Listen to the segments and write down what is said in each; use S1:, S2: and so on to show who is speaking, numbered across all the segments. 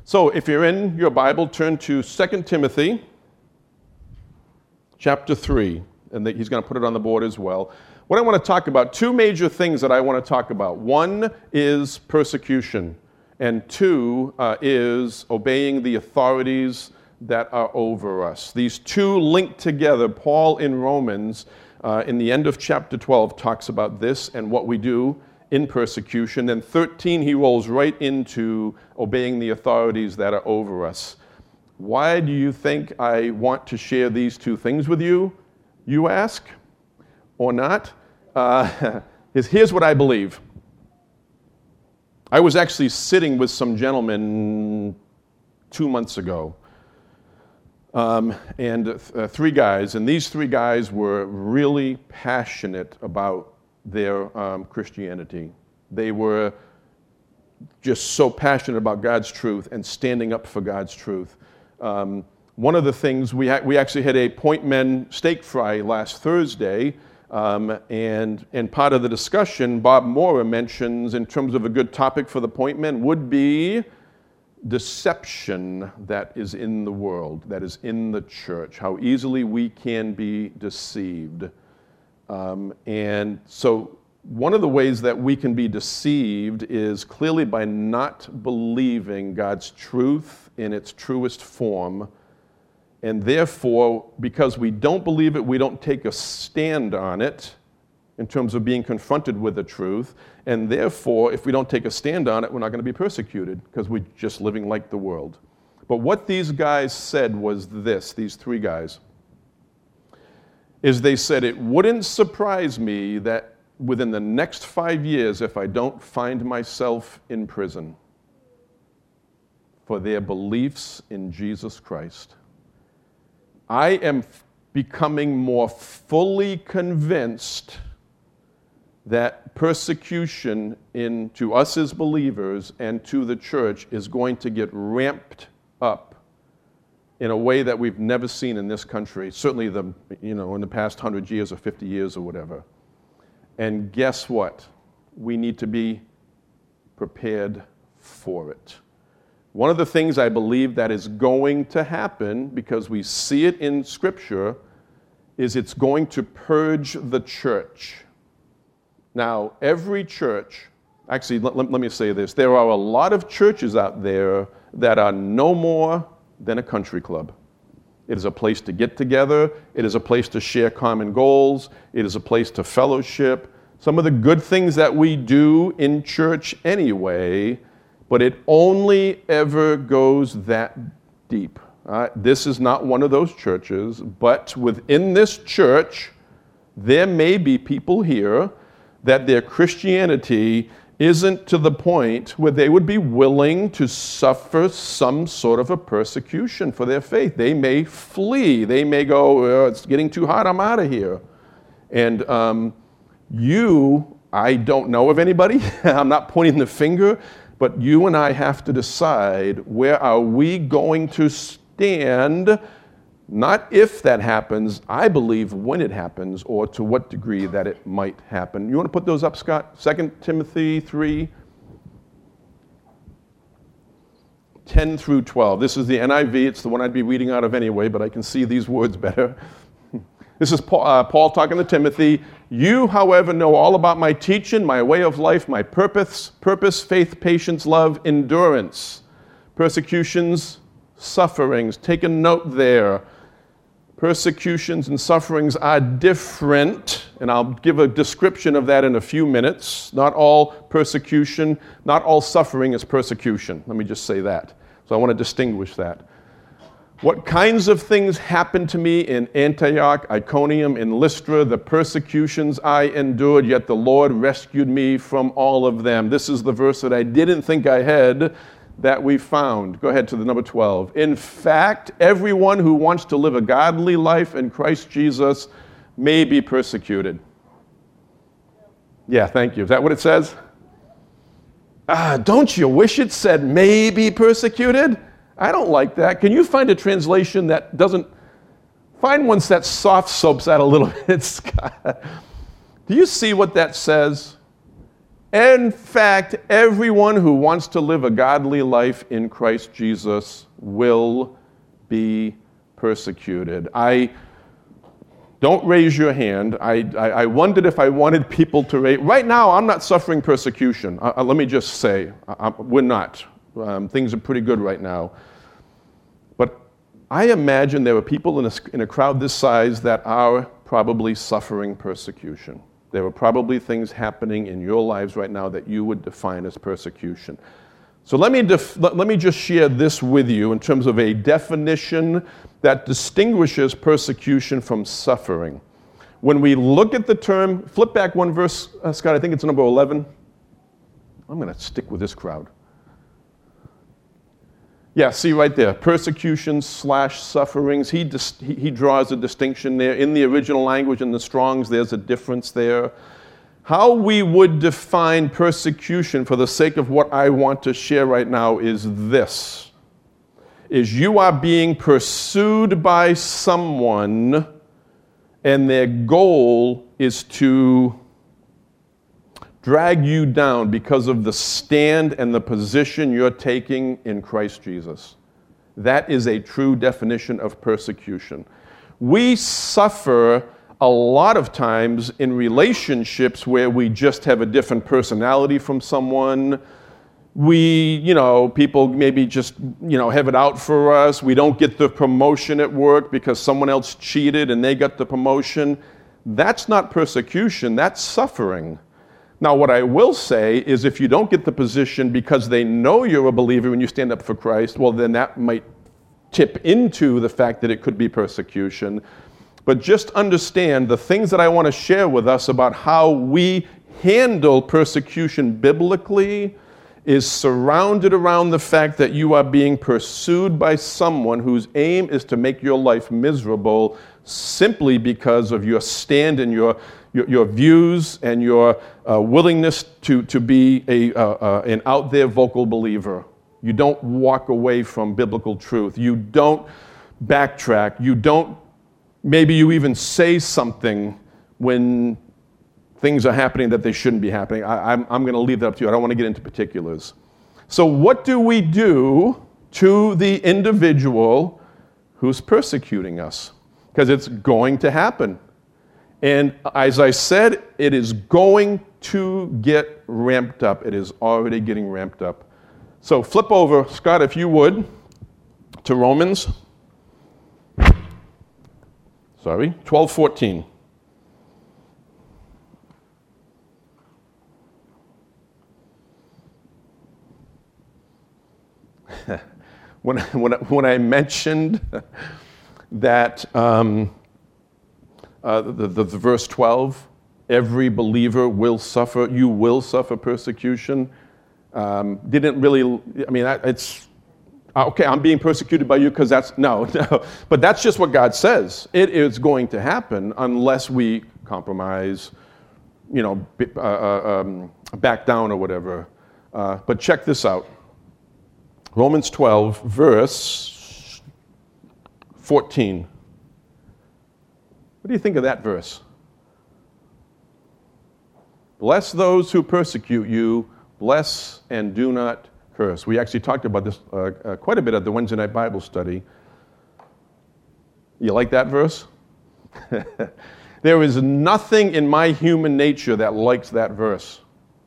S1: So if you're in your Bible, turn to 2 Timothy chapter 3, and he's going to put it on the board as well. What I want to talk about, two major things that I want to talk about. One is persecution, and two is obeying the authorities that are over us. These two link together. Paul in Romans, in the end of chapter 12, talks about this and what we do in persecution. Then 13, he rolls right into obeying the authorities that are over us. Why do you think I want to share these two things with you, you ask, or not? Here's what I believe. I was actually sitting with some gentlemen 2 months ago, and three guys, and these three guys were really passionate about their Christianity. They were just so passionate about God's truth and standing up for God's truth. One of the things, we actually had a Point Men steak fry last Thursday, and part of the discussion, Bob Mora mentions, in terms of a good topic for the Point Men, would be deception that is in the world, that is in the church, how easily we can be deceived. And so one of the ways that we can be deceived is clearly by not believing God's truth in its truest form. And therefore, because we don't believe it, we don't take a stand on it in terms of being confronted with the truth. And therefore, if we don't take a stand on it, we're not going to be persecuted because we're just living like the world. But what these guys said was this, these three guys, is they said, it wouldn't surprise me that within the next 5 years, if I don't find myself in prison for their beliefs in Jesus Christ. I am becoming more fully convinced that persecution to us as believers and to the church is going to get ramped up in a way that we've never seen in this country, certainly in the past 100 years or 50 years or whatever. And guess what? We need to be prepared for it. One of the things I believe that is going to happen, because we see it in Scripture, is it's going to purge the church. Now, every church, actually, let me say this. There are a lot of churches out there that are no more than a country club. It is a place to get together. It is a place to share common goals. It is a place to fellowship. Some of the good things that we do in church anyway, but it only ever goes that deep. This is not one of those churches, but within this church, there may be people here that their Christianity isn't to the point where they would be willing to suffer some sort of a persecution for their faith. They may flee. They may go, it's getting too hot, I'm out of here. And I don't know of anybody, I'm not pointing the finger, but you and I have to decide, where are we going to stand? Not if that happens, I believe when it happens, or to what degree that it might happen. You want to put those up, Scott? 2 Timothy 3, 10 through 12. This is the NIV. It's the one I'd be reading out of anyway, but I can see these words better. This is Paul talking to Timothy. You, however, know all about my teaching, my way of life, my purpose, faith, patience, love, endurance, persecutions, sufferings. Take a note there. Persecutions and sufferings are different, and I'll give a description of that in a few minutes. Not all persecution, not all suffering is persecution. Let me just say that. So I want to distinguish that. What kinds of things happened to me in Antioch, Iconium, and Lystra, the persecutions I endured, yet the Lord rescued me from all of them. This is the verse that I didn't think I had that we found. Go ahead to the number 12. In fact, everyone who wants to live a godly life in Christ Jesus may be persecuted. Yeah, thank you. Is that what it says? Don't you wish it said may be persecuted? I don't like that. Can you find a translation that doesn't... Find one that soft soaps that a little bit, Scott. Do you see what that says? In fact, everyone who wants to live a godly life in Christ Jesus will be persecuted. Don't raise your hand. I wondered if I wanted people to raise. Right now, I'm not suffering persecution. Let me just say, we're not. Things are pretty good right now. But I imagine there are people in a crowd this size that are probably suffering persecution. There are probably things happening in your lives right now that you would define as persecution. So let me just share this with you in terms of a definition that distinguishes persecution from suffering. When we look at the term, flip back one verse, Scott, I think it's number 11. I'm going to stick with this crowd. Yeah, see right there, persecution/sufferings. He draws a distinction there. In the original language, in the Strong's, there's a difference there. How we would define persecution for the sake of what I want to share right now is this. Is you are being pursued by someone and their goal is to drag you down because of the stand and the position you're taking in Christ Jesus. That is a true definition of persecution. We suffer a lot of times in relationships where we just have a different personality from someone. People maybe just, have it out for us. We don't get the promotion at work because someone else cheated and they got the promotion. That's not persecution, that's suffering. Now, what I will say is if you don't get the position because they know you're a believer when you stand up for Christ, well, then that might tip into the fact that it could be persecution. But just understand the things that I want to share with us about how we handle persecution biblically is surrounded around the fact that you are being pursued by someone whose aim is to make your life miserable simply because of your stand and your views and your willingness to be an out there vocal believer. You don't walk away from biblical truth. You don't backtrack. Maybe you even say something when things are happening that they shouldn't be happening. I'm going to leave that up to you. I don't want to get into particulars. So what do we do to the individual who's persecuting us? Because it's going to happen. And as I said, it is going to get ramped up. It is already getting ramped up. So flip over, Scott, if you would, to Romans 12:14. When I mentioned that the verse 12, every believer will suffer, you will suffer persecution, didn't really, it's, okay, I'm being persecuted by you because no. But that's just what God says. It is going to happen unless we compromise, back down or whatever. But check this out. Romans 12, verse 14. What do you think of that verse? Bless those who persecute you, bless and do not curse. We actually talked about this quite a bit at the Wednesday night Bible study. You like that verse? There is nothing in my human nature that likes that verse.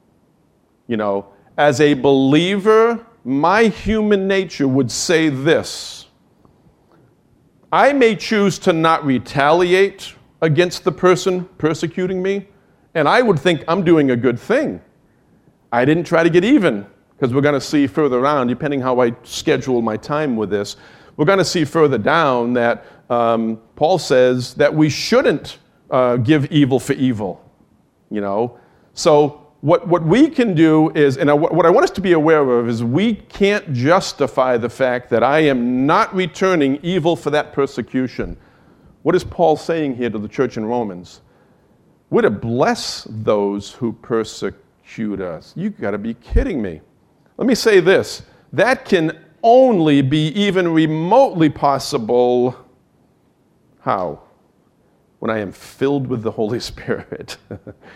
S1: As a believer, my human nature would say this: I may choose to not retaliate against the person persecuting me, and I would think I'm doing a good thing. I didn't try to get even, because we're going to see further on, depending how I schedule my time with this, we're going to see further down that Paul says that we shouldn't give evil for evil. So what we can do is, and what I want us to be aware of is we can't justify the fact that I am not returning evil for that persecution. What is Paul saying here to the church in Romans? We're to bless those who persecute us. You've got to be kidding me. Let me say this. That can only be even remotely possible. How? When I am filled with the Holy Spirit.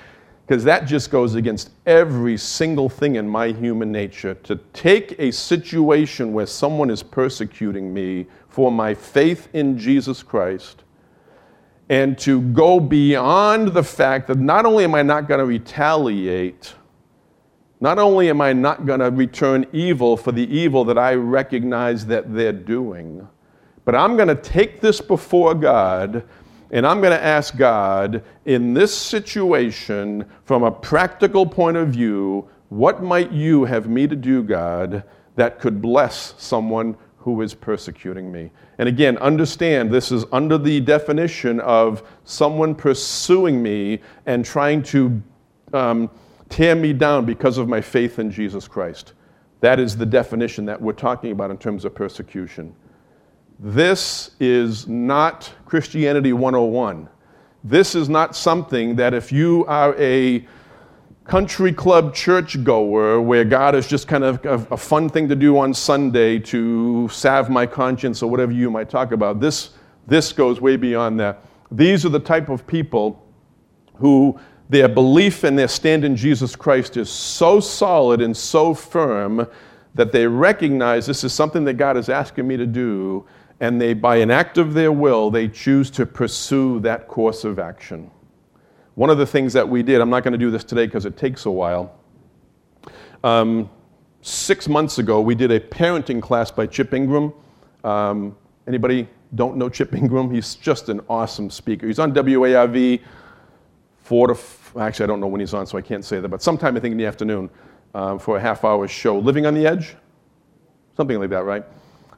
S1: because that just goes against every single thing in my human nature. To take a situation where someone is persecuting me for my faith in Jesus Christ and to go beyond the fact that not only am I not going to retaliate, not only am I not going to return evil for the evil that I recognize that they're doing, but I'm going to take this before God, and I'm going to ask God, in this situation, from a practical point of view, what might you have me to do, God, that could bless someone who is persecuting me? And again, understand this is under the definition of someone pursuing me and trying to tear me down because of my faith in Jesus Christ. That is the definition that we're talking about in terms of persecution. This is not Christianity 101. This is not something that if you are a country club churchgoer where God is just kind of a fun thing to do on Sunday to salve my conscience or whatever you might talk about, this goes way beyond that. These are the type of people who their belief and their stand in Jesus Christ is so solid and so firm that they recognize this is something that God is asking me to do, and they, by an act of their will, they choose to pursue that course of action. One of the things that we did, I'm not going to do this today because it takes a while. 6 months ago, we did a parenting class by Chip Ingram. Anybody don't know Chip Ingram? He's just an awesome speaker. He's on WARV actually I don't know when he's on, so I can't say that, but sometime I think in the afternoon for a half-hour show. Living on the Edge? Something like that, right?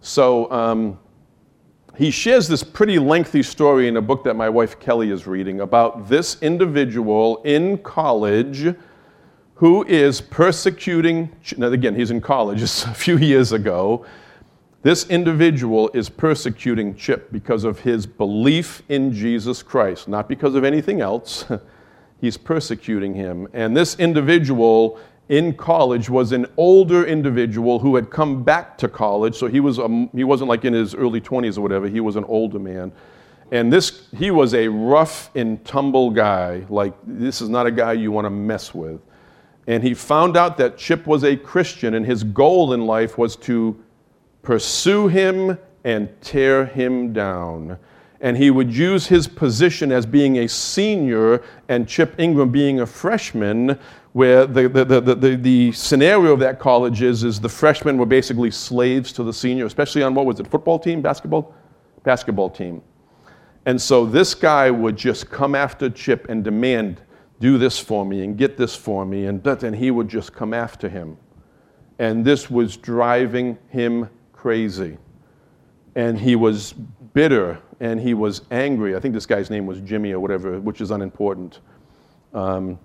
S1: So he shares this pretty lengthy story in a book that my wife Kelly is reading about this individual in college who is persecuting, now again, he's in college, just a few years ago. This individual is persecuting Chip because of his belief in Jesus Christ, not because of anything else. He's persecuting him. And this individual in college was an older individual who had come back to college, so he wasn't like in his early 20s or whatever, he was an older man. And he was a rough and tumble guy, like this is not a guy you want to mess with. And he found out that Chip was a Christian, and his goal in life was to pursue him and tear him down. And he would use his position as being a senior and Chip Ingram being a freshman, where the scenario of that college is the freshmen were basically slaves to the senior, especially on, what was it, football team, basketball team. And so this guy would just come after Chip and demand, do this for me and get this for me, and he would just come after him. And this was driving him crazy. And he was bitter, and he was angry. I think this guy's name was Jimmy or whatever, which is unimportant. And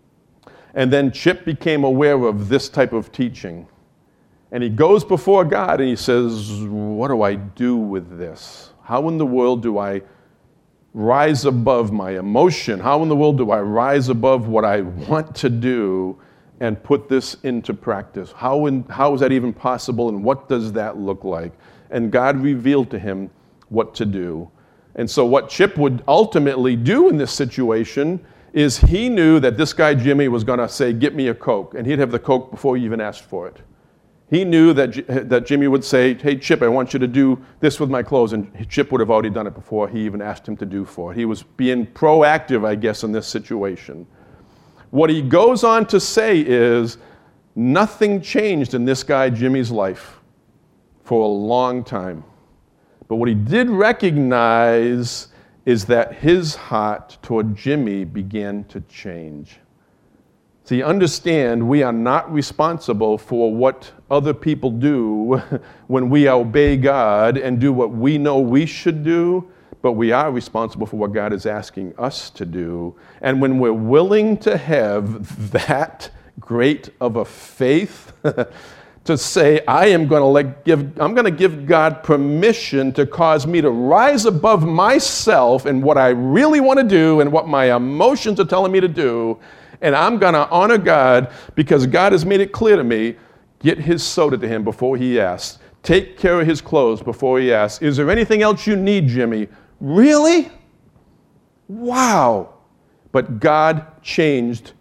S1: then Chip became aware of this type of teaching. And he goes before God and he says, what do I do with this? How in the world do I rise above my emotion? How in the world do I rise above what I want to do and put this into practice? How is that even possible, and what does that look like? And God revealed to him what to do. And so what Chip would ultimately do in this situation is he knew that this guy Jimmy was going to say, get me a Coke, and he'd have the Coke before he even asked for it. He knew that Jimmy would say, hey, Chip, I want you to do this with my clothes, and Chip would have already done it before he even asked him to do for it. He was being proactive, I guess, in this situation. What he goes on to say is, nothing changed in this guy Jimmy's life for a long time. But what he did recognize is that his heart toward Jimmy began to change. See, understand, we are not responsible for what other people do when we obey God and do what we know we should do, but we are responsible for what God is asking us to do. And when we're willing to have that great of a faith to say, I'm going to give God permission to cause me to rise above myself and what I really want to do and what my emotions are telling me to do, and I'm going to honor God because God has made it clear to me, get his soda to him before he asks. Take care of his clothes before he asks. Is there anything else you need, Jimmy? Really? Wow. But God changed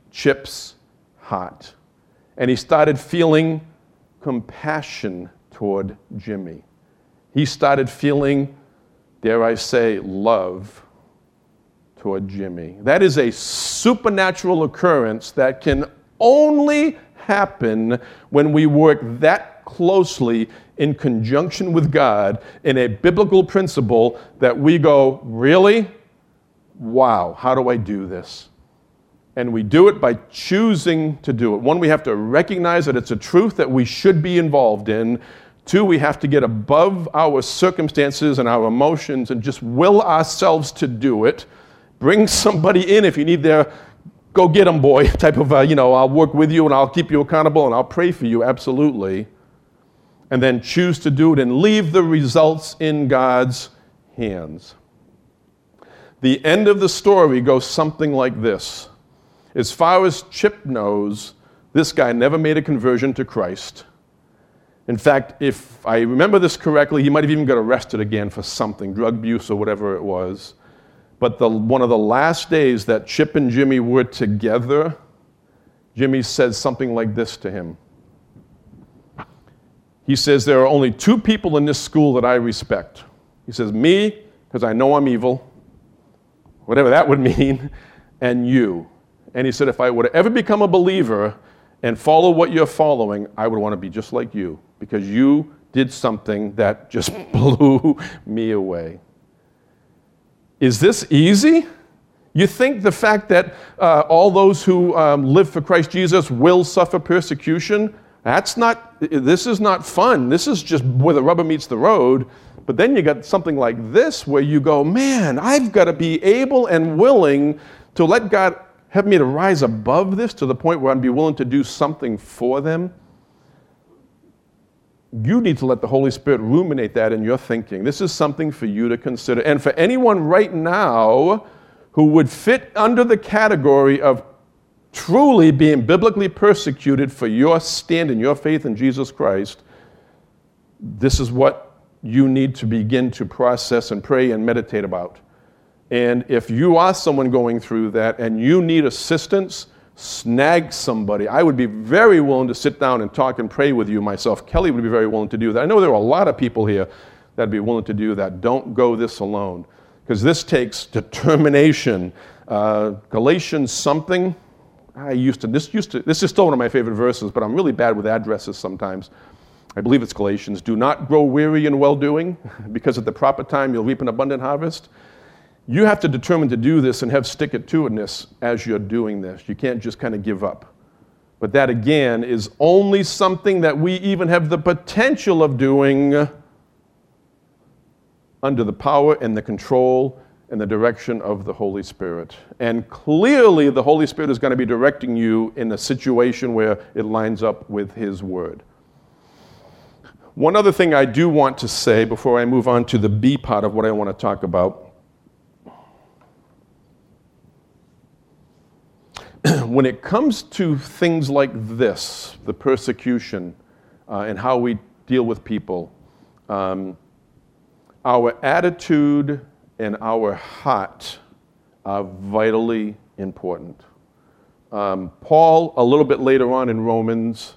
S1: Chip's heart. And he started feeling compassion toward Jimmy. He started feeling, dare I say, love toward Jimmy. That is a supernatural occurrence that can only happen when we work that closely in conjunction with God in a biblical principle that we go, really? Wow, how do I do this? And we do it by choosing to do it. One, we have to recognize that it's a truth that we should be involved in. Two, we have to get above our circumstances and our emotions and just will ourselves to do it. Bring somebody in if you need their go get them, boy, type of, I'll work with you and I'll keep you accountable and I'll pray for you, absolutely. And then choose to do it and leave the results in God's hands. The end of the story goes something like this. As far as Chip knows, this guy never made a conversion to Christ. In fact, if I remember this correctly, he might have even got arrested again for something, drug abuse or whatever it was. But one of the last days that Chip and Jimmy were together, Jimmy says something like this to him. He says, there are only two people in this school that I respect. He says, me, because I know I'm evil, whatever that would mean, and you. And he said, if I would ever become a believer and follow what you're following, I would want to be just like you, because you did something that just blew me away. Is this easy? You think the fact that all those who live for Christ Jesus will suffer persecution, this is not fun. This is just where the rubber meets the road. But then you got something like this where you go, man, I've got to be able and willing to let God have me to rise above this to the point where I'd be willing to do something for them. You need to let the Holy Spirit ruminate that in your thinking. This is something for you to consider. And for anyone right now who would fit under the category of truly being biblically persecuted for your stand and your faith in Jesus Christ, this is what you need to begin to process and pray and meditate about. And if you are someone going through that and you need assistance, snag somebody. I would be very willing to sit down and talk and pray with you myself. Kelly would be very willing to do that. I know there are a lot of people here that would be willing to do that. Don't go this alone, because this takes determination. Galatians something. This is still one of my favorite verses, but I'm really bad with addresses sometimes. I believe it's Galatians. Do not grow weary in well-doing, because at the proper time you'll reap an abundant harvest. You have to determine to do this and have stick-it-to-itness as you're doing this. You can't just kind of give up. But that, again, is only something that we even have the potential of doing under the power and the control and the direction of the Holy Spirit. And clearly, the Holy Spirit is going to be directing you in a situation where it lines up with His Word. One other thing I do want to say before I move on to the B part of what I want to talk about. When it comes to things like this, the persecution and how we deal with people, our attitude and our heart are vitally important. Paul, a little bit later on in Romans,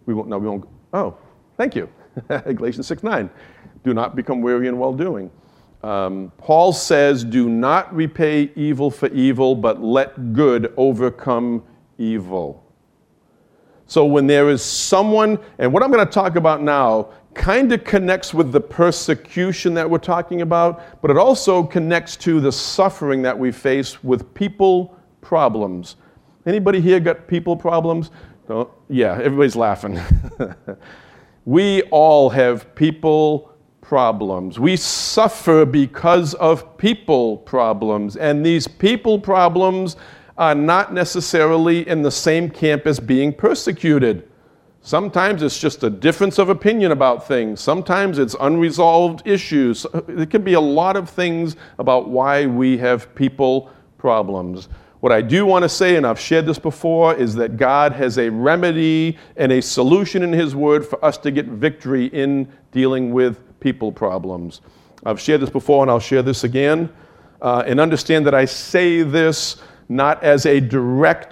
S1: thank you. Galatians 6:9. Do not become weary in well-doing. Paul says, do not repay evil for evil, but let good overcome evil. So when there is someone, and what I'm going to talk about now kind of connects with the persecution that we're talking about, but it also connects to the suffering that we face with people problems. Anybody here got people problems? Yeah, everybody's laughing. We all have people problems. We suffer because of people problems, and these people problems are not necessarily in the same camp as being persecuted. Sometimes it's just a difference of opinion about things. Sometimes it's unresolved issues. There could be a lot of things about why we have people problems. What I do want to say, and I've shared this before, is that God has a remedy and a solution in His Word for us to get victory in dealing with people problems. I've shared this before, and I'll share this again. And understand that I say this not as a direct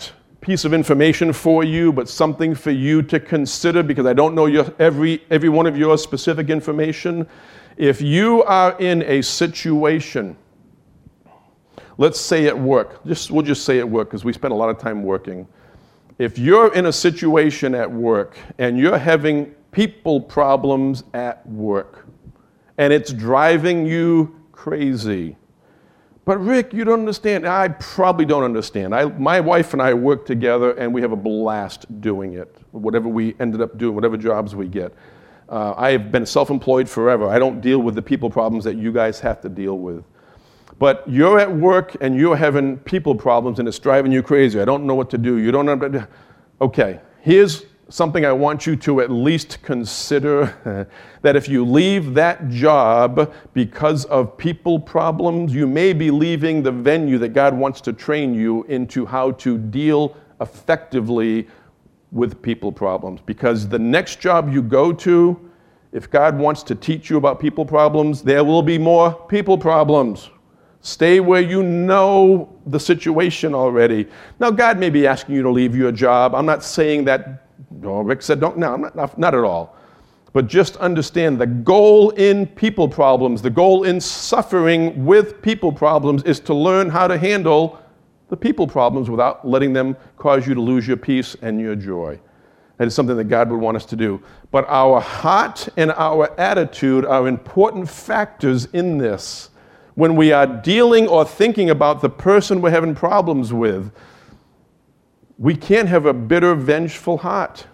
S1: piece of information for you, but something for you to consider, because I don't know every one of your specific information. If you are in a situation, let's say at work, we'll just say at work because we spend a lot of time working. If you're in a situation at work and you're having people problems at work and it's driving you crazy, but Rick, you don't understand. I probably don't understand. My wife and I work together and we have a blast doing it, whatever we ended up doing, whatever jobs we get. I have been self-employed forever. I don't deal with the people problems that you guys have to deal with. But you're at work and you're having people problems and it's driving you crazy. I don't know what to do. You don't know. Okay, here's something I want you to at least consider, that if you leave that job because of people problems, you may be leaving the venue that God wants to train you into how to deal effectively with people problems. Because the next job you go to, if God wants to teach you about people problems, there will be more people problems. Stay where you know the situation already. Now, God may be asking you to leave your job. I'm not saying that, Rick said don't. No, not at all. But just understand the goal in people problems, the goal in suffering with people problems is to learn how to handle the people problems without letting them cause you to lose your peace and your joy. That is something that God would want us to do. But our heart and our attitude are important factors in this. When we are dealing or thinking about the person we're having problems with, we can't have a bitter, vengeful heart.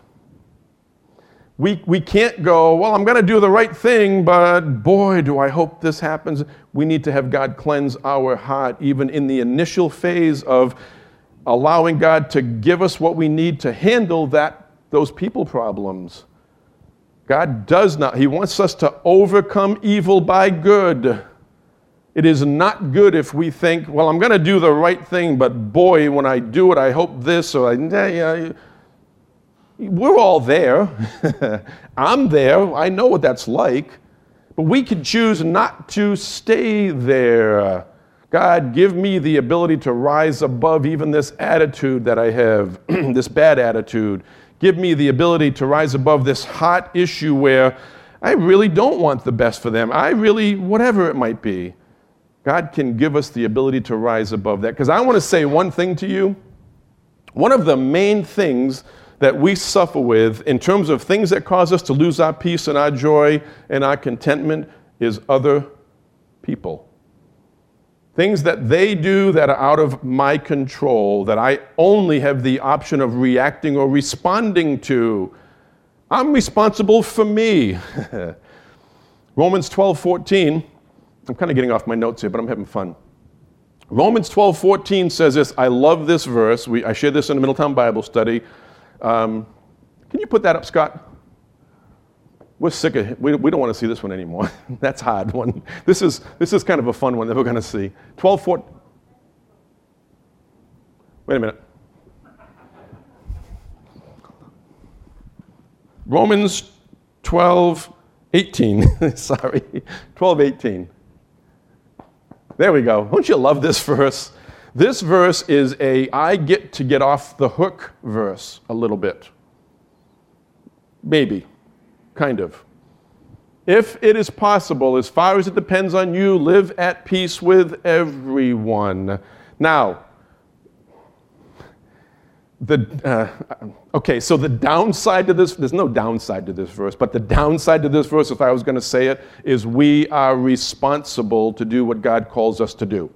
S1: We can't go, well, I'm going to do the right thing, but boy, do I hope this happens. We need to have God cleanse our heart, even in the initial phase of allowing God to give us what we need to handle those people problems. God does not. He wants us to overcome evil by good. It is not good if we think, well, I'm going to do the right thing, but boy, when I do it, I hope this, or we're all there. I'm there. I know what that's like. But we can choose not to stay there. God, give me the ability to rise above even this attitude that I have, this bad attitude. Give me the ability to rise above this hot issue where I really don't want the best for them. Whatever it might be. God can give us the ability to rise above that. Because I want to say one thing to you. One of the main things that we suffer with in terms of things that cause us to lose our peace and our joy and our contentment is other people. Things that they do that are out of my control, that I only have the option of reacting or responding to. I'm responsible for me. Romans 12:14. I'm kind of getting off my notes here, but I'm having fun. Romans 12:14 says this. I love this verse. I shared this in the Middletown Bible study. Can you put that up, Scott? We're sick of it. We don't want to see this one anymore. That's a hard one. This is kind of a fun one that we're going to see. 12:14. Wait a minute. Romans 12:18. Sorry. 12:18. There we go. Don't you love this verse? This verse is I get to get off the hook verse a little bit. Maybe. Kind of. If it is possible, as far as it depends on you, live at peace with everyone. Now, so the downside to this, there's no downside to this verse, but the downside to this verse, if I was going to say it, is we are responsible to do what God calls us to do.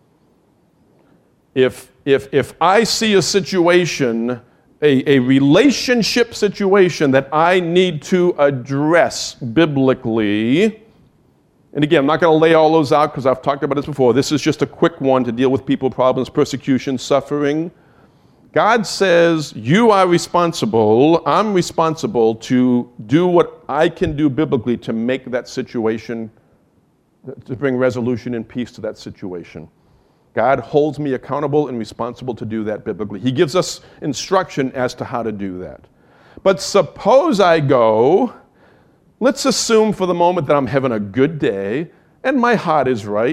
S1: If I see a situation, a relationship situation that I need to address biblically, and again, I'm not going to lay all those out because I've talked about this before. This is just a quick one to deal with people problems, persecution, suffering. God says, you are responsible, I'm responsible to do what I can do biblically to make that situation, to bring resolution and peace to that situation. God holds me accountable and responsible to do that biblically. He gives us instruction as to how to do that. But suppose I go, let's assume for the moment that I'm having a good day and my heart is right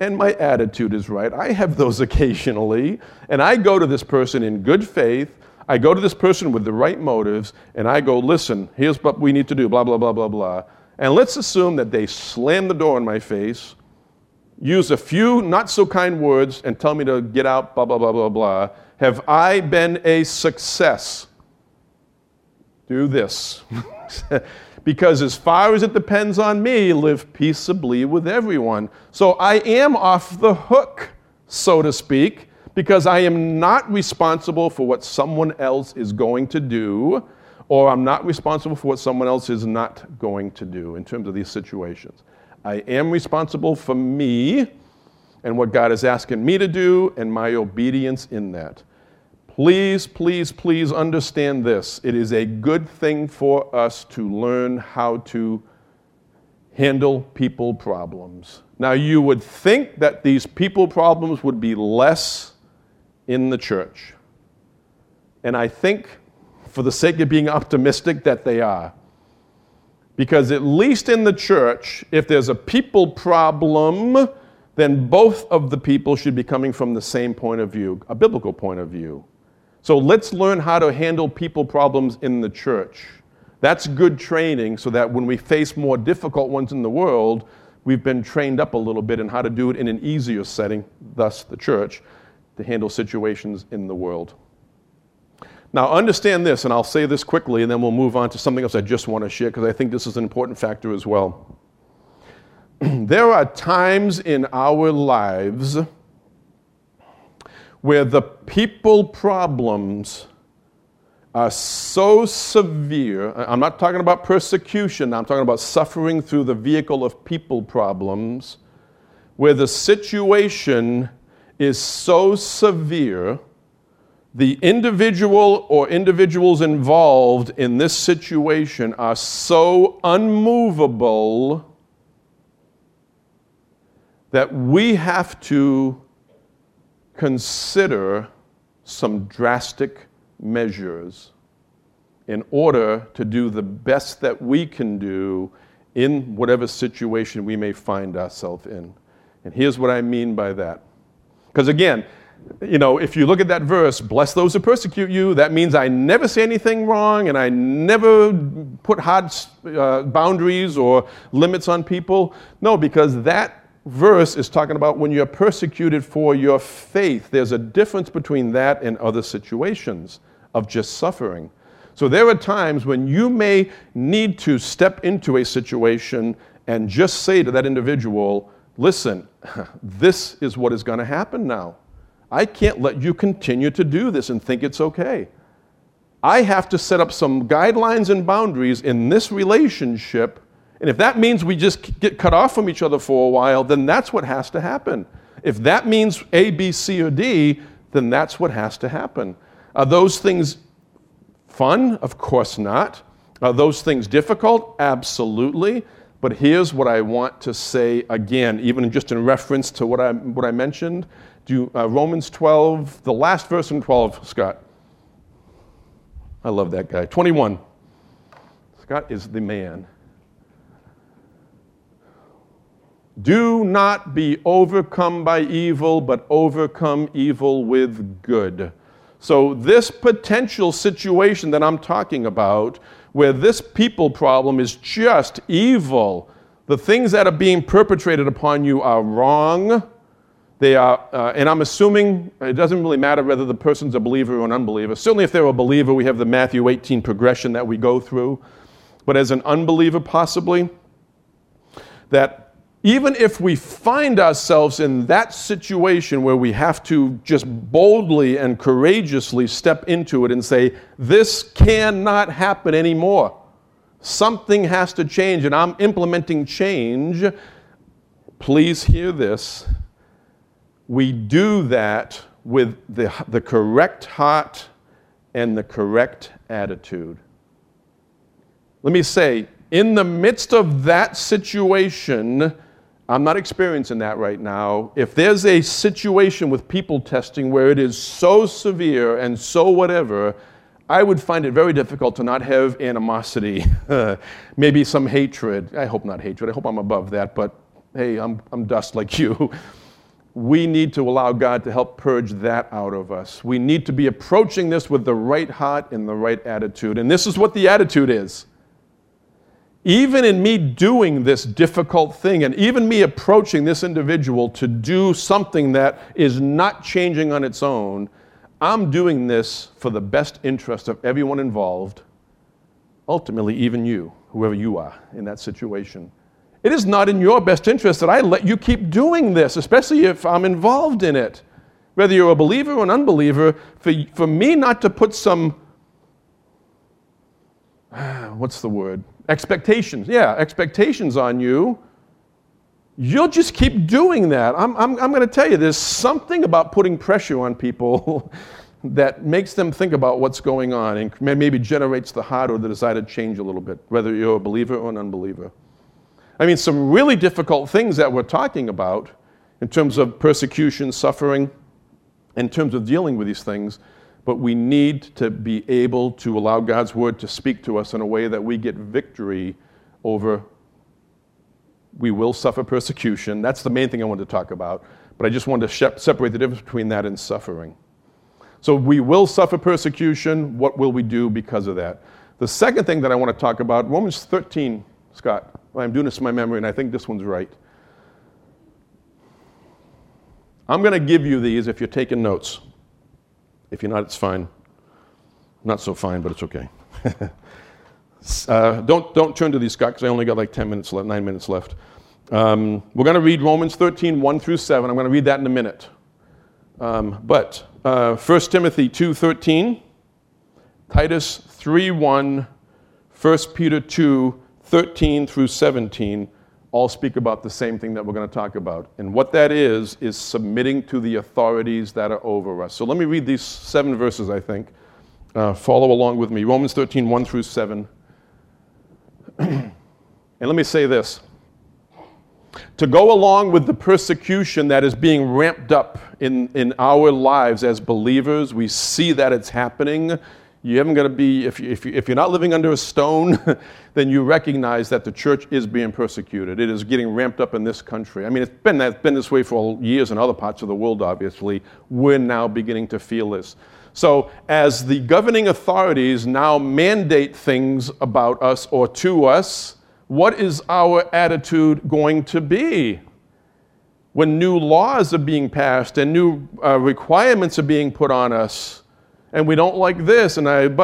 S1: and my attitude is right. I have those occasionally, and I go to this person in good faith. I go to this person with the right motives, and I go, listen, here's what we need to do, blah, blah, blah, blah, blah. And let's assume that they slam the door in my face, use a few not so kind words, and tell me to get out, blah, blah, blah, blah, blah. Have I been a success? Do this. Because as far as it depends on me, live peaceably with everyone. So I am off the hook, so to speak, because I am not responsible for what someone else is going to do, or I'm not responsible for what someone else is not going to do in terms of these situations. I am responsible for me and what God is asking me to do and my obedience in that. Please, please, please understand this. It is a good thing for us to learn how to handle people problems. Now, you would think that these people problems would be less in the church. And I think, for the sake of being optimistic, that they are. Because at least in the church, if there's a people problem, then both of the people should be coming from the same point of view, a biblical point of view. So let's learn how to handle people problems in the church. That's good training so that when we face more difficult ones in the world, we've been trained up a little bit in how to do it in an easier setting, thus the church, to handle situations in the world. Now understand this, and I'll say this quickly, and then we'll move on to something else I just want to share because I think this is an important factor as well. There are times in our lives where the people problems are so severe. I'm not talking about persecution, I'm talking about suffering through the vehicle of people problems, where the situation is so severe, the individual or individuals involved in this situation are so unmovable that we have to consider some drastic measures in order to do the best that we can do in whatever situation we may find ourselves in. And here's what I mean by that. Because again, if you look at that verse, bless those who persecute you, that means I never say anything wrong and I never put hard boundaries or limits on people. No, because that verse is talking about when you're persecuted for your faith. There's a difference between that and other situations of just suffering. So there are times when you may need to step into a situation and just say to that individual, listen, this is what is going to happen now. I can't let you continue to do this and think it's okay. I have to set up some guidelines and boundaries in this relationship. And if that means we just get cut off from each other for a while, then that's what has to happen. If that means A, B, C, or D, then that's what has to happen. Are those things fun? Of course not. Are those things difficult? Absolutely. But here's what I want to say again, even just in reference to what I mentioned. Romans 12, the last verse in 12, Scott. I love that guy. 21. Scott is the man. Do not be overcome by evil, but overcome evil with good. So this potential situation that I'm talking about, where this people problem is just evil, the things that are being perpetrated upon you are wrong. They are, and I'm assuming it doesn't really matter whether the person's a believer or an unbeliever. Certainly if they're a believer, we have the Matthew 18 progression that we go through. But as an unbeliever, possibly, that even if we find ourselves in that situation where we have to just boldly and courageously step into it and say, this cannot happen anymore. Something has to change, and I'm implementing change. Please hear this. We do that with the correct heart and the correct attitude. Let me say, in the midst of that situation, I'm not experiencing that right now. If there's a situation with people testing where it is so severe and so whatever, I would find it very difficult to not have animosity, maybe some hatred. I hope not hatred. I hope I'm above that, but hey, I'm dust like you. we need to allow God to help purge that out of us. We need to be approaching this with the right heart and the right attitude. And this is what the attitude is. Even in me doing this difficult thing, and even me approaching this individual to do something that is not changing on its own, I'm doing this for the best interest of everyone involved, ultimately even you, whoever you are in that situation. It is not in your best interest that I let you keep doing this, especially if I'm involved in it. Whether you're a believer or an unbeliever, for me not to put some, expectations. Yeah, expectations on you. You'll just keep doing that. I'm going to tell you, there's something about putting pressure on people that makes them think about what's going on and maybe generates the heart or the desire to change a little bit, whether you're a believer or an unbeliever. I mean, some really difficult things that we're talking about in terms of persecution, suffering, in terms of dealing with these things, but we need to be able to allow God's word to speak to us in a way that we get victory over. We will suffer persecution. That's the main thing I wanted to talk about, but I just wanted to separate the difference between that and suffering. So we will suffer persecution. What will we do because of that? The second thing that I want to talk about, Romans 13, Scott. I'm doing this from my memory, and I think this one's right. I'm going to give you these if you're taking notes. If you're not, it's fine. Not so fine, but it's okay. Don't turn to these, Scott, because I only got like 9 minutes left. We're going to read Romans 13, 1 through 7. I'm going to read that in a minute. But 1 Timothy 2:13, Titus 3:1, 1 Peter 2:13 through 17 all speak about the same thing that we're going to talk about. And what that is submitting to the authorities that are over us. So let me read these 7 verses, I think. Follow along with me. Romans 13, 1 through 7. And let me say this. To go along with the persecution that is being ramped up in our lives as believers, we see that it's happening. You haven't got to be, if you're not living under a stone, then you recognize that the church is being persecuted. It is getting ramped up in this country. I mean, it's been this way for years in other parts of the world, obviously. We're now beginning to feel this. So as the governing authorities now mandate things about us or to us, what is our attitude going to be? When new laws are being passed and new requirements are being put on us, and we don't like this,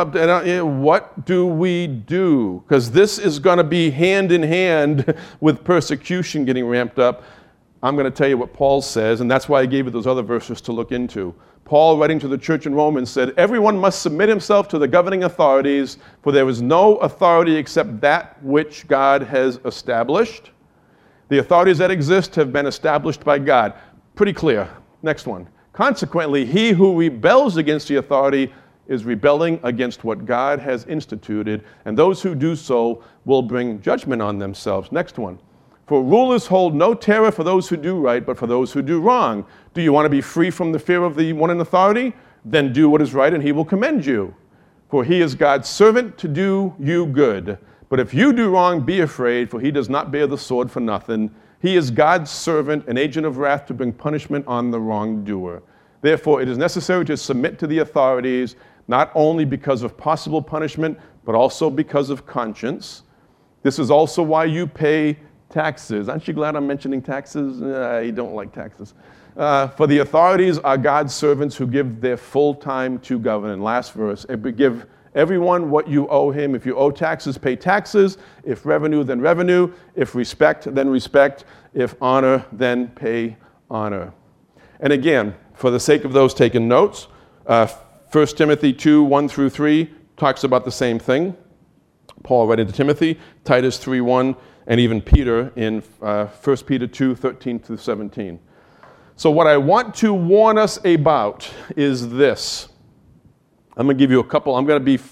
S1: what do we do? Because this is going to be hand in hand with persecution getting ramped up. I'm going to tell you what Paul says, and that's why I gave you those other verses to look into. Paul, writing to the church in Romans, said, "Everyone must submit himself to the governing authorities, for there is no authority except that which God has established." The authorities that exist have been established by God. Pretty clear. Next one. Consequently, he who rebels against the authority is rebelling against what God has instituted, and those who do so will bring judgment on themselves. Next one. For rulers hold no terror for those who do right, but for those who do wrong. Do you want to be free from the fear of the one in authority? Then do what is right, and he will commend you. For he is God's servant to do you good. But if you do wrong, be afraid, for he does not bear the sword for nothing. He is God's servant, an agent of wrath to bring punishment on the wrongdoer. Therefore, it is necessary to submit to the authorities, not only because of possible punishment, but also because of conscience. This is also why you pay taxes. Aren't you glad I'm mentioning taxes? You don't like taxes. For the authorities are God's servants who give their full time to govern. And last verse, give everyone what you owe him. If you owe taxes, pay taxes. If revenue, then revenue. If respect, then respect. If honor, then pay honor. And again, for the sake of those taking notes, 1 Timothy 2, 1 through 3 talks about the same thing. Paul writing to Timothy, Titus 3, 1, and even Peter in 1 Peter 2, 13 through 17. So what I want to warn us about is this. I'm going to give you a couple. I'm going to be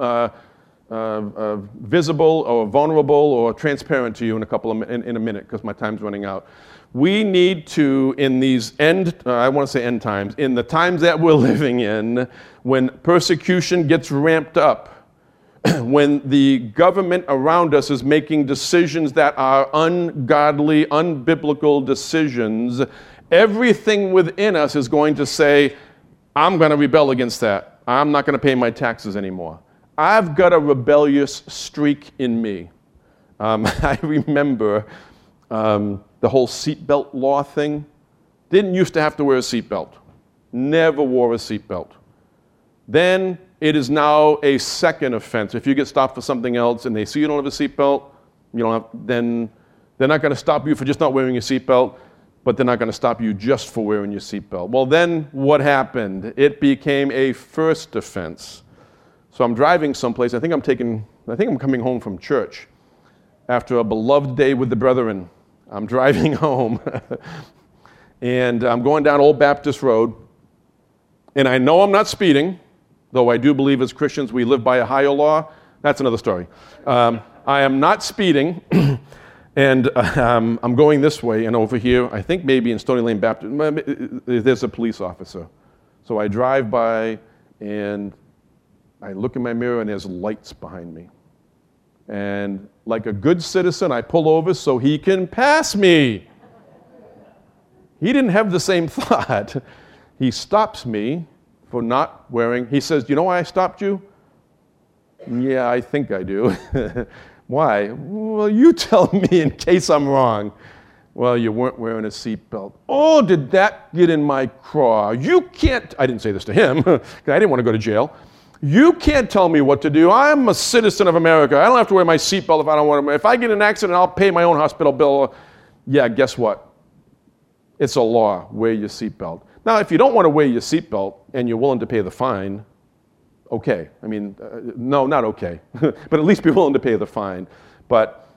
S1: visible or vulnerable or transparent to you in a minute because my time's running out. We need to, in these I want to say end times, in the times that we're living in, when persecution gets ramped up, when the government around us is making decisions that are ungodly, unbiblical decisions, everything within us is going to say, I'm going to rebel against that. I'm not going to pay my taxes anymore. I've got a rebellious streak in me. I remember the whole seatbelt law thing. Didn't used to have to wear a seatbelt. Never wore a seatbelt. Then it is now a second offense. If you get stopped for something else and they see you don't have a seatbelt, then they're not going to stop you for just not wearing your seatbelt, but they're not going to stop you just for wearing your seatbelt. Well, then what happened? It became a first offense. So I'm driving someplace. I think I'm coming home from church after a beloved day with the brethren. I'm driving home, and I'm going down Old Baptist Road, and I know I'm not speeding, though I do believe as Christians we live by a higher law. That's another story. I am not speeding, and I'm going this way, and over here, I think maybe in Stony Lane Baptist, there's a police officer. So I drive by, and I look in my mirror, and there's lights behind me. And like a good citizen, I pull over so he can pass me. He didn't have the same thought. He stops me for not wearing, he says, do you know why I stopped you? Yeah, I think I do. Why? Well, you tell me in case I'm wrong. Well, you weren't wearing a seatbelt. Oh, did that get in my craw? You can't, I didn't say this to him, because I didn't want to go to jail. You can't tell me what to do. I'm a citizen of America. I don't have to wear my seatbelt if I don't want to. If I get in an accident, I'll pay my own hospital bill. Yeah, guess what? It's a law. Wear your seatbelt. Now, if you don't want to wear your seatbelt and you're willing to pay the fine, okay. I mean, no, not okay. But at least be willing to pay the fine. But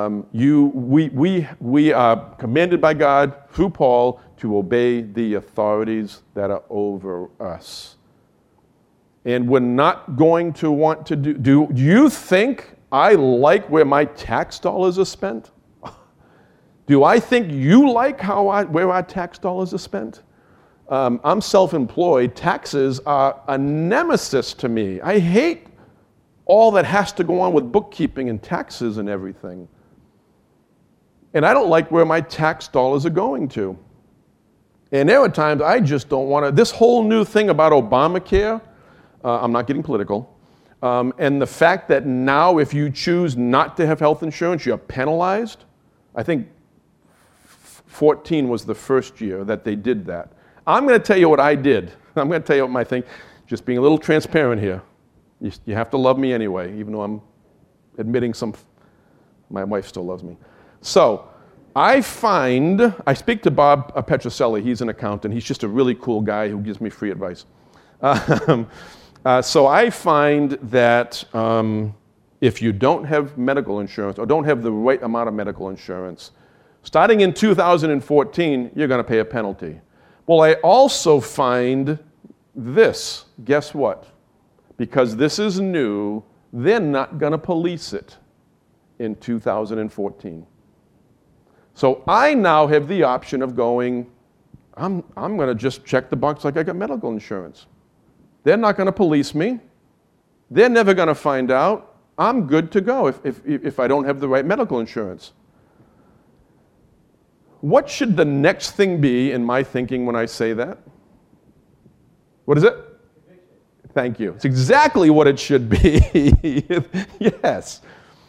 S1: we are commanded by God through Paul to obey the authorities that are over us. And we're not going to want to do you think I like where my tax dollars are spent? Do I think you like where our tax dollars are spent? I'm self-employed. Taxes are a nemesis to me. I hate all that has to go on with bookkeeping and taxes and everything. And I don't like where my tax dollars are going to. And there are times I just don't want to. This whole new thing about Obamacare, I'm not getting political, and the fact that now if you choose not to have health insurance, you're penalized. I think 2014 was the first year that they did that. I'm going to tell you what I did. I'm going to tell you what my thing, just being a little transparent here. You have to love me anyway, even though I'm admitting my wife still loves me. So I speak to Bob Petroselli. He's an accountant. He's just a really cool guy who gives me free advice. So I find that if you don't have medical insurance or don't have the right amount of medical insurance, starting in 2014, you're going to pay a penalty. Well, I also find this. Guess what? Because this is new, they're not going to police it in 2014. So I now have the option of going, I'm going to just check the box like I got medical insurance. They're not going to police me. They're never going to find out. I'm good to go if I don't have the right medical insurance. What should the next thing be in my thinking when I say that? What is it? Thank you. It's exactly what it should be. Yes.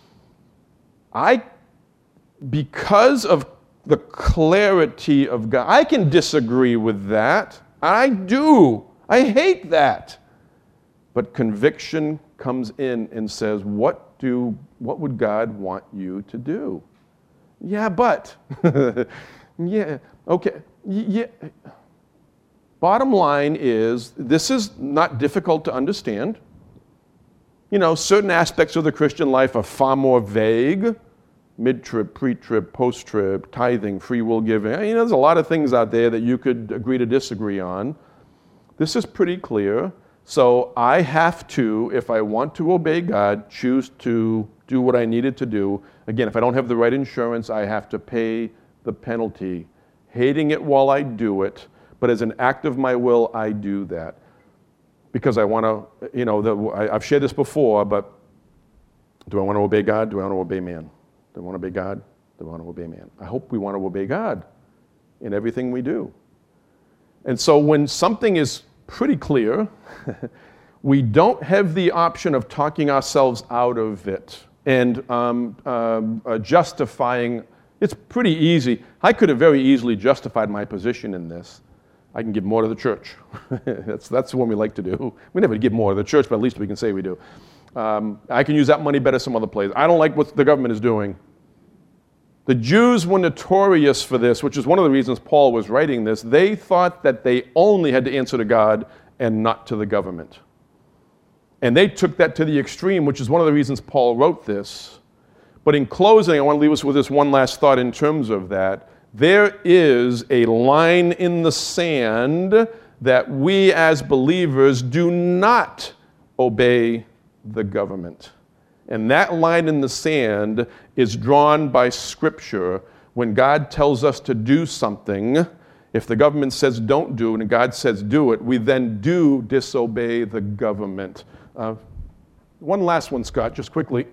S1: Because of the clarity of God, I can disagree with that. I do. I hate that. But conviction comes in and says, what would God want you to do? Yeah, but. Yeah, okay. Yeah. Bottom line is, this is not difficult to understand. You know, certain aspects of the Christian life are far more vague. Mid-trib, pre-trib, post-trib, tithing, free will giving. You know, there's a lot of things out there that you could agree to disagree on. This is pretty clear. So I have to, if I want to obey God, choose to do what I needed to do. Again, if I don't have the right insurance, I have to pay the penalty. Hating it while I do it, but as an act of my will, I do that. Because I want to, you know, I've shared this before, but do I want to obey God? Do I want to obey man? Do I want to obey God? Do I want to obey man? I hope we want to obey God. in everything we do. And so when something is pretty clear, we don't have the option of talking ourselves out of it and justifying. It's pretty easy. I could have very easily justified my position in this. I can give more to the church. That's what we like to do. We never give more to the church, but at least we can say we do. I can use that money better some other place. I don't like what the government is doing. The Jews were notorious for this, which is one of the reasons Paul was writing this. They thought that they only had to answer to God and not to the government. And they took that to the extreme, which is one of the reasons Paul wrote this. But in closing, I want to leave us with this one last thought in terms of that. There is a line in the sand that we as believers do not obey the government. And that line in the sand is drawn by Scripture. When God tells us to do something, if the government says don't do it and God says do it, we then do disobey the government. One last one, Scott, just quickly.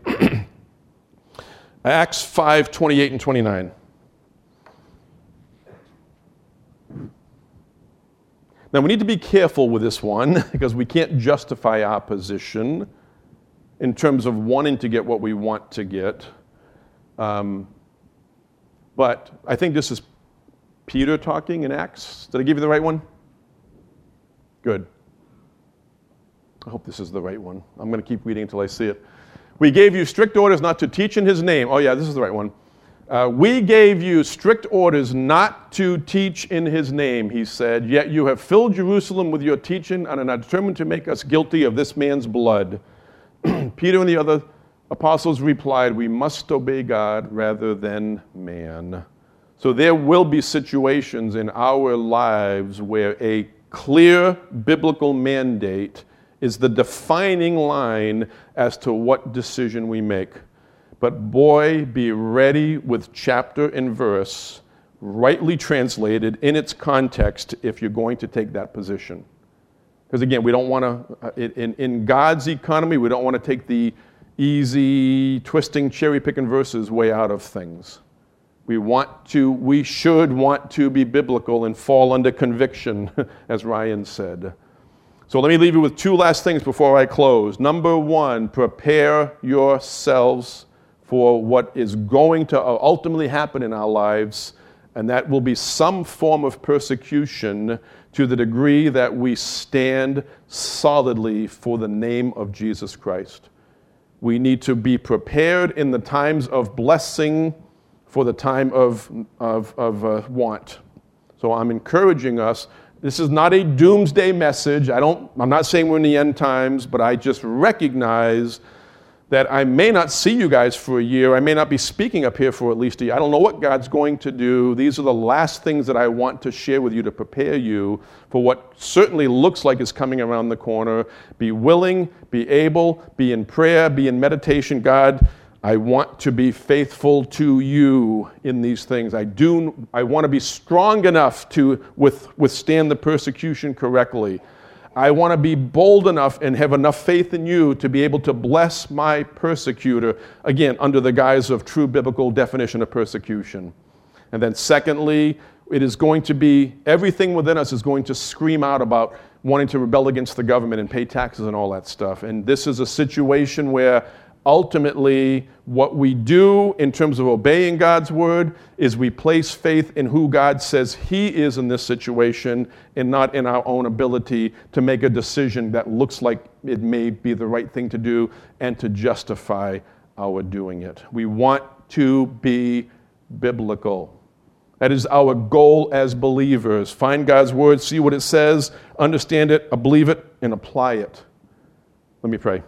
S1: Acts 5:28 and 29. Now, we need to be careful with this one because we can't justify our position in terms of wanting to get what we want to get. But I think this is Peter talking in Acts. Did I give you the right one? Good. I hope this is the right one. I'm going to keep reading until I see it. We gave you strict orders not to teach in his name. Oh yeah, this is the right one. We gave you strict orders not to teach in his name, he said, yet you have filled Jerusalem with your teaching and are determined to make us guilty of this man's blood. Peter and the other apostles replied, we must obey God rather than man. So there will be situations in our lives where a clear biblical mandate is the defining line as to what decision we make. But boy, be ready with chapter and verse, rightly translated in its context if you're going to take that position. Because again, we don't want to, in God's economy, we don't want to take the easy, twisting, cherry-picking verses way out of things. We should want to be biblical and fall under conviction, as Ryan said. So let me leave you with two last things before I close. Number one, prepare yourselves for what is going to ultimately happen in our lives, and that will be some form of persecution to the degree that we stand solidly for the name of Jesus Christ. We need to be prepared in the times of blessing for the time of want. So I'm encouraging us. This is not a doomsday message. I'm not saying we're in the end times, but I just recognize that I may not see you guys for a year. I may not be speaking up here for at least a year. I don't know what God's going to do. These are the last things that I want to share with you to prepare you for what certainly looks like is coming around the corner. Be willing, be able, be in prayer, be in meditation. God, I want to be faithful to you in these things. I want to be strong enough to withstand the persecution correctly. I want to be bold enough and have enough faith in you to be able to bless my persecutor, again, under the guise of true biblical definition of persecution. And then secondly, it is going to be, everything within us is going to scream out about wanting to rebel against the government and pay taxes and all that stuff. And this is a situation where ultimately, what we do in terms of obeying God's word is we place faith in who God says he is in this situation and not in our own ability to make a decision that looks like it may be the right thing to do and to justify our doing it. We want to be biblical. That is our goal as believers. Find God's word, see what it says, understand it, believe it, and apply it. Let me pray.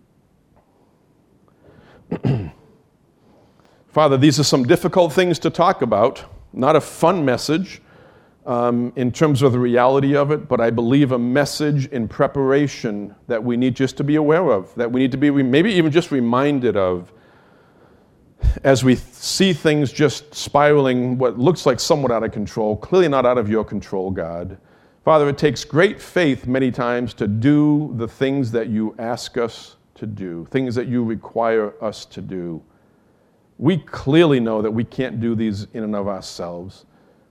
S1: Father, these are some difficult things to talk about, not a fun message in terms of the reality of it, but I believe a message in preparation that we need just to be aware of, that we need to be maybe even just reminded of as we see things just spiraling what looks like somewhat out of control, clearly not out of your control, God. Father, it takes great faith many times to do the things that you ask us to do, things that you require us to do. We clearly know that we can't do these in and of ourselves,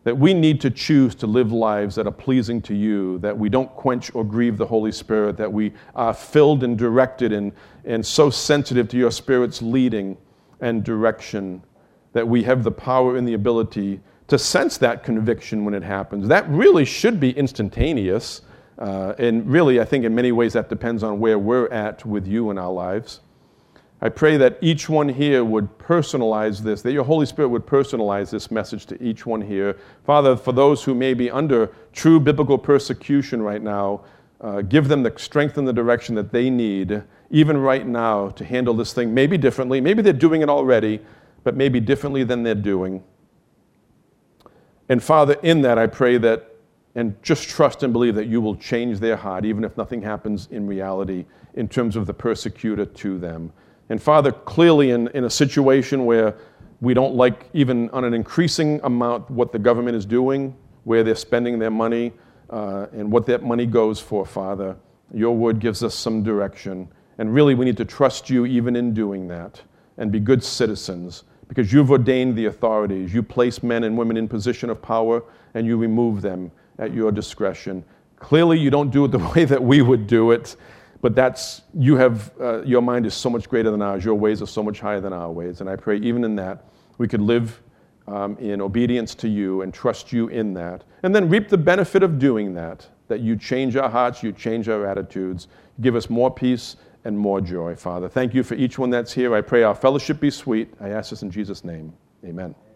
S1: that we need to choose to live lives that are pleasing to you, that we don't quench or grieve the Holy Spirit, that we are filled and directed and so sensitive to your Spirit's leading and direction, that we have the power and the ability to sense that conviction when it happens. That really should be instantaneous. And really, I think in many ways that depends on where we're at with you in our lives. I pray that each one here would personalize this, that your Holy Spirit would personalize this message to each one here. Father, for those who may be under true biblical persecution right now, give them the strength and the direction that they need, even right now, to handle this thing maybe differently. Maybe they're doing it already, but maybe differently than they're doing. And Father, in that I pray that, and just trust and believe that you will change their heart, even if nothing happens in reality, in terms of the persecutor to them. And Father, clearly in a situation where we don't like, even on an increasing amount, what the government is doing, where they're spending their money, and what that money goes for, Father, your word gives us some direction. And really, we need to trust you even in doing that and be good citizens, because you've ordained the authorities. You place men and women in position of power, and you remove them at your discretion. Clearly, you don't do it the way that we would do it, but you have, your mind is so much greater than ours. Your ways are so much higher than our ways. And I pray even in that, we could live in obedience to you and trust you in that. And then reap the benefit of doing that you change our hearts, you change our attitudes, give us more peace and more joy, Father. Thank you for each one that's here. I pray our fellowship be sweet. I ask this in Jesus' name. Amen.